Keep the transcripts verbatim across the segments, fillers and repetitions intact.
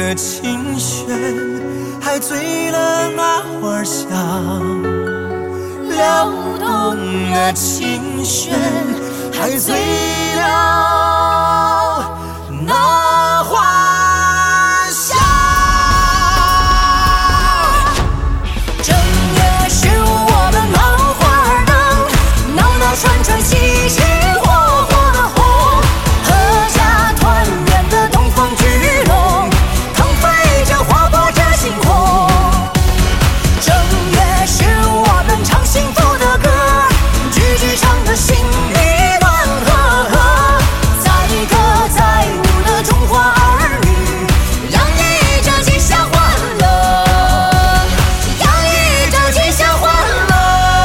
的琴弦，还醉了那花香。撩动的琴弦，还醉了那花香。 正月十五我们忙花灯，闹闹串串喜气火火的红，阖家团圆的东方巨龙，腾飞着划破着星空。正月十五我们唱幸福的歌，句句唱的心里暖和和，载歌载舞的中华儿女，洋溢着吉祥欢乐，洋溢着吉祥欢乐。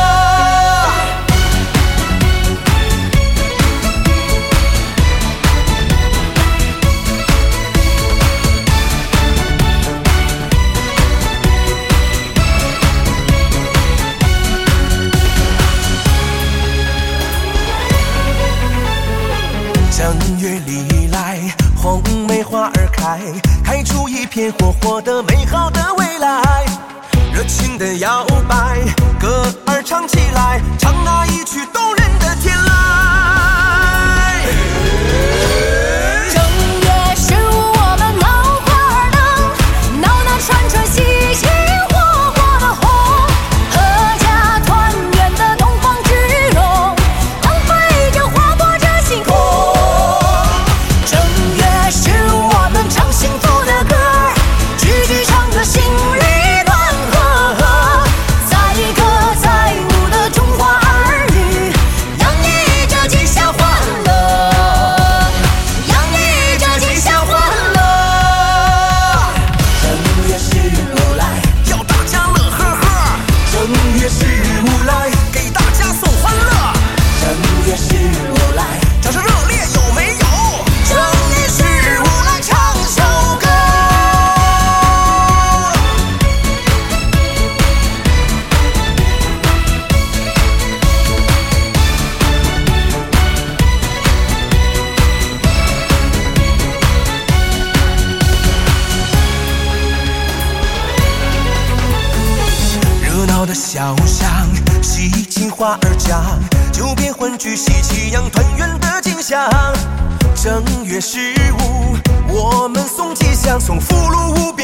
正月里来，红梅花儿开，开出一片火火的美好的未来。热情的摇摆，歌儿唱起来，唱那一曲动人的天籁。 正月十五我们忙花灯，闹闹串串喜气火火的红，阖家团圆的东方巨龙，腾飞着划破着星空。正月十五我们唱幸福的歌，句句唱的心里暖和和，载歌载舞的中华儿女，洋溢着吉祥欢乐，洋溢着吉祥欢乐。 正月十五来，要大家乐呵呵。正月十五来，给大家送欢乐。正月十五来，这是热烈有没有？ 正月十五来唱首歌。 热闹的小巷，喜庆花儿讲，酒边欢聚喜气洋，团圆的景象。正月十五，我们送吉祥，送福禄无边。